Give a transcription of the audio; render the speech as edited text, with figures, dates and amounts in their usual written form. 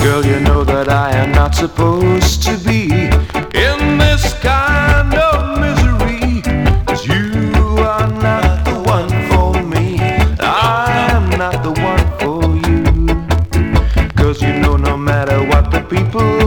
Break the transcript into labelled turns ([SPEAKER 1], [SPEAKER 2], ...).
[SPEAKER 1] Girl, you know that I am not supposed to be in this kind of misery. 'Cause you are not the one for me. I am not the one for you. 'Cause you know no matter what the people